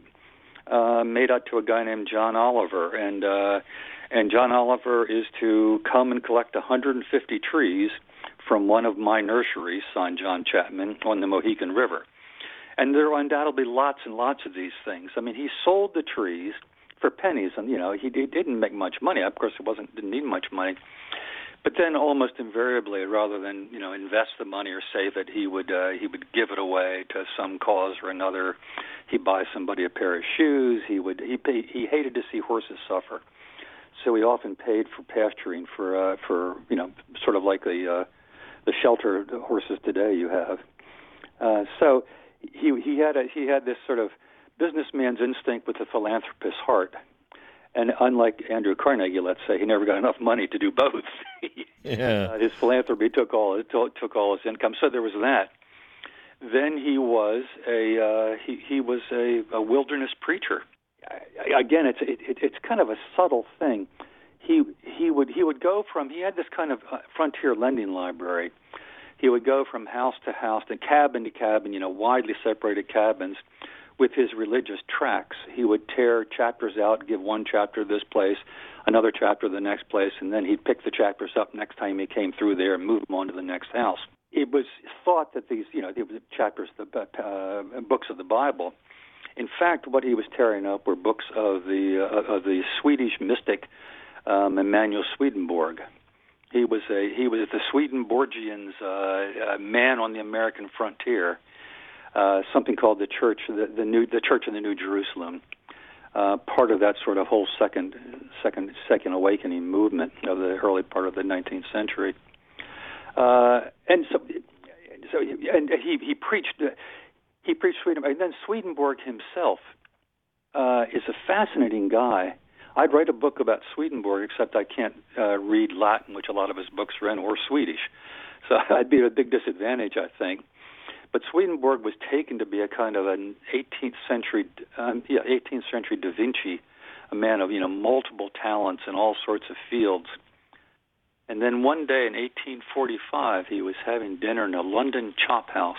uh, made out to a guy named John Oliver, and uh, and John Oliver is to come and collect one hundred fifty trees from one of my nurseries, signed John Chapman, on the Mohican River. And there are undoubtedly lots and lots of these things. I mean, he sold the trees for pennies, and you know he, he didn't make much money. Of course, it wasn't didn't need much money. But then, almost invariably, rather than you know invest the money or save it, he would uh, he would give it away to some cause or another. He'd buy somebody a pair of shoes. He would he pay, he hated to see horses suffer, so he often paid for pasturing for uh, for you know sort of like the uh, the shelter horses today you have. Uh, so. He he had a, he had this sort of businessman's instinct with a philanthropist's heart, and unlike Andrew Carnegie, let's say, he never got enough money to do both. yeah. uh, his philanthropy took all took all his income, so there was that. Then he was a uh, he he was a, a wilderness preacher. Again, it's it, it, it's kind of a subtle thing. He he would he would go from he had this kind of frontier lending library. He would go from house to house, and cabin to cabin, you know, widely separated cabins, with his religious tracts. He would tear chapters out, give one chapter this place, another chapter the next place, and then he'd pick the chapters up next time he came through there and move them on to the next house. It was thought that these, you know, the chapters, the uh, books of the Bible. In fact, what he was tearing up were books of the uh, of the Swedish mystic um, Emanuel Swedenborg. He was a he was the Swedenborgians' uh, uh, man on the American frontier. Uh, something called the Church, the, the new the Church of the New Jerusalem. Uh, part of that sort of whole second second second awakening movement of the early part of the nineteenth century. Uh, and so, so and he he preached he preached Swedenborg, and then Swedenborg himself uh, is a fascinating guy. I'd write a book about Swedenborg, except I can't uh, read Latin, which a lot of his books are in, or Swedish. So I'd be at a big disadvantage, I think. But Swedenborg was taken to be a kind of an eighteenth century, um, yeah, eighteenth century Da Vinci, a man of you know multiple talents in all sorts of fields. And then one day in eighteen forty-five, he was having dinner in a London chop house.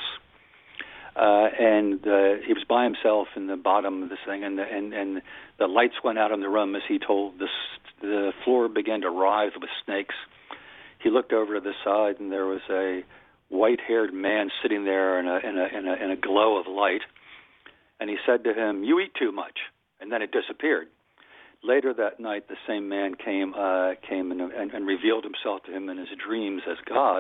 Uh, and uh, he was by himself in the bottom of this thing, and the, and, and the lights went out in the room as he told. This, the floor began to writhe with snakes. He looked over to the side, and there was a white-haired man sitting there in a, in a, in a, in a glow of light. And he said to him, "You eat too much," and then it disappeared. Later that night, the same man came uh, came and, and, and revealed himself to him in his dreams as God.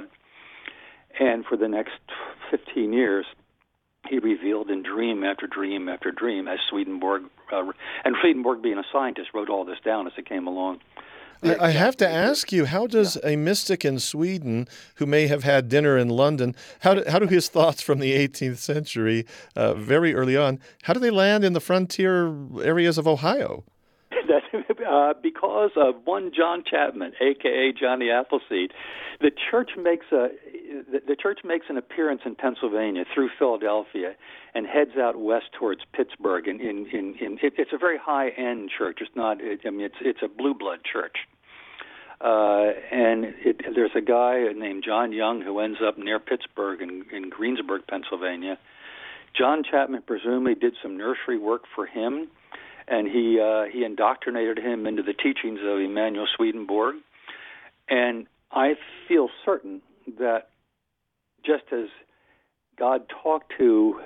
And for the next fifteen years, he revealed in dream after dream after dream, as Swedenborg, uh, and Swedenborg, being a scientist, wrote all this down as it came along. I, I have to ask you, how does yeah. a mystic in Sweden who may have had dinner in London, how do, how do his thoughts from the eighteenth century, uh, very early on, how do they land in the frontier areas of Ohio? uh, because of one John Chapman, a k a. Johnny Appleseed. The church makes a the, the church makes an appearance in Pennsylvania through Philadelphia and heads out west towards Pittsburgh. In in, in, in it, it's a very high end church. It's not. It, I mean, it's it's a blue blood church. Uh, and it, there's a guy named John Young who ends up near Pittsburgh in, in Greensburg, Pennsylvania. John Chapman presumably did some nursery work for him, and he uh, he indoctrinated him into the teachings of Emanuel Swedenborg. And I feel certain that just as God talked to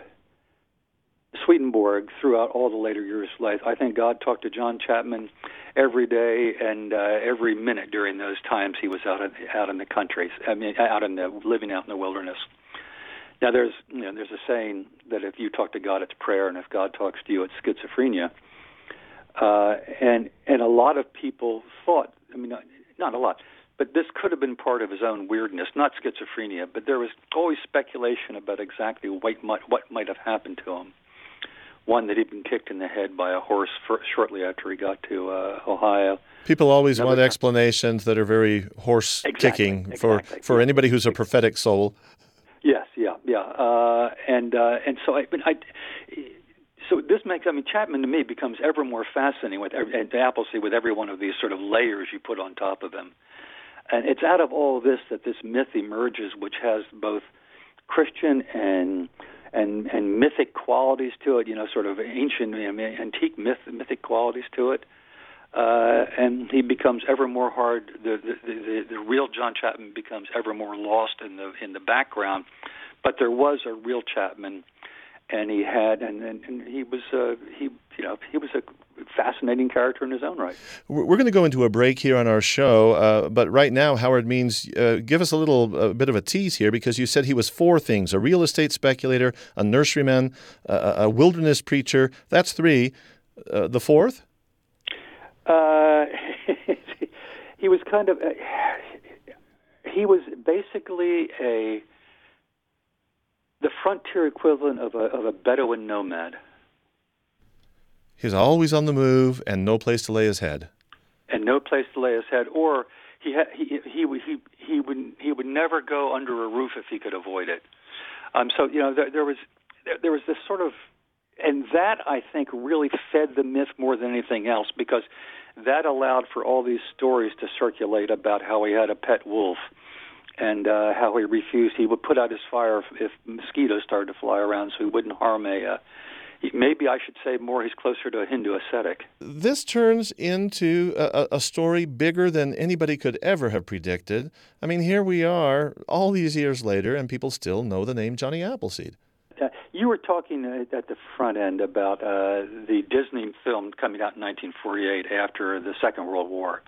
Swedenborg throughout all the later years of life, I think God talked to John Chapman every day and uh, every minute during those times he was out in, out in the country. I mean, out in the living out in the wilderness. Now, there's you know, there's a saying that if you talk to God, it's prayer, and if God talks to you, it's schizophrenia. Uh, and and a lot of people thought, I mean, not, not a lot, but this could have been part of his own weirdness, not schizophrenia, but there was always speculation about exactly what might, what might have happened to him. One, that he'd been kicked in the head by a horse for, shortly after he got to uh, Ohio. People always Another want time. explanations that are very horse-kicking exactly, for, exactly. for anybody who's a prophetic soul. Yes, yeah, yeah, uh, and uh, and so I, I, so this makes, I mean, Chapman to me becomes ever more fascinating with every, and Appleseed with every one of these sort of layers you put on top of him. And it's out of all this that this myth emerges, which has both Christian and and and mythic qualities to it, you know, sort of ancient, I mean, antique myth, mythic qualities to it. Uh, and he becomes ever more hard. The the, the the real John Chapman becomes ever more lost in the in the background. But there was a real Chapman, and he had, and, and, and he was, uh, he you know, he was a fascinating character in his own right. We're going to go into a break here on our show, uh, but right now, Howard Means, uh, give us a little a bit of a tease here, because you said he was four things: a real estate speculator, a nurseryman, a, a wilderness preacher. That's three. Uh, the fourth? Uh, he was kind of, uh, he was basically a, the frontier equivalent of a of a Bedouin nomad. He's always on the move and no place to lay his head. And no place to lay his head, or he ha- he he would he he would he would never go under a roof if he could avoid it. Um, so you know there, there was there, there was this sort of, and that I think really fed the myth more than anything else, because that allowed for all these stories to circulate about how he had a pet wolf, and uh, how he refused. He would put out his fire if, if mosquitoes started to fly around, so he wouldn't harm a. Uh, maybe I should say more. He's closer to a Hindu ascetic. This turns into a, a story bigger than anybody could ever have predicted. I mean, here we are, all these years later, and people still know the name Johnny Appleseed. Uh, you were talking uh, at the front end about uh, the Disney film coming out in nineteen forty-eight after the Second World War.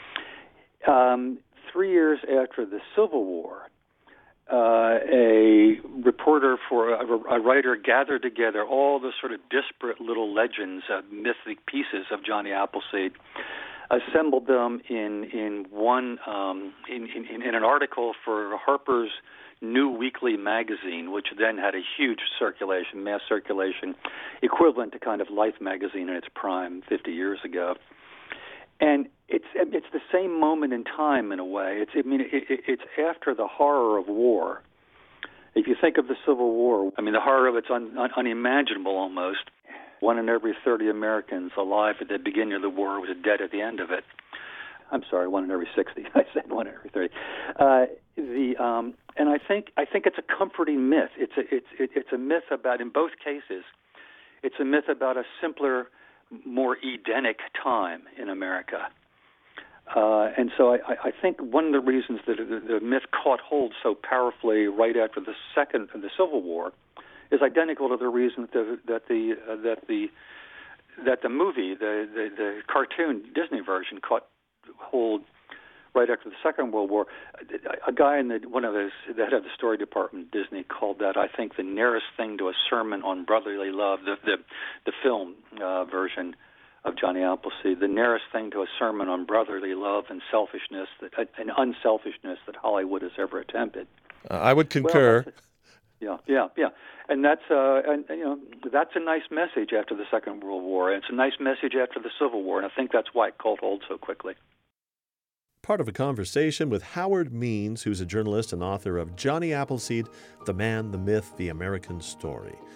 Um, three years after the Civil War, uh, a reporter for a, a writer gathered together all the sort of disparate little legends, uh, mythic pieces of Johnny Appleseed, assembled them in in one um, in, in in an article for Harper's New Weekly magazine, which then had a huge circulation, mass circulation, equivalent to kind of Life magazine in its prime fifty years ago. And it's it's the same moment in time in a way. It's I mean it, it's after the horror of war. If you think of the Civil War, I mean the horror of it's un, un, unimaginable almost. One in every thirty Americans alive at the beginning of the war was dead at the end of it. I'm sorry, one in every sixty. I said one in every thirty. Uh, the um, and I think I think it's a comforting myth. It's a it's it, it's a myth about, in both cases, it's a myth about a simpler, more Edenic time in America. Uh, and so I, I think one of the reasons that the, the myth caught hold so powerfully right after the second the Civil War is identical to the reason that the that the uh, that the that the movie the, the the cartoon Disney version caught hold right after the Second World War. A guy in the one of his the head of the story department at Disney called that, I think, the nearest thing to a sermon on brotherly love. The the, the film uh, version of Johnny Appleseed, the nearest thing to a sermon on brotherly love and selfishness that and unselfishness that Hollywood has ever attempted. Uh, I would concur. Well, yeah, yeah, yeah, and that's uh, and you know that's a nice message after the Second World War. And it's a nice message after the Civil War, and I think that's why it caught hold so quickly. Part of a conversation with Howard Means, who's a journalist and author of Johnny Appleseed, The Man, the Myth, the American Story.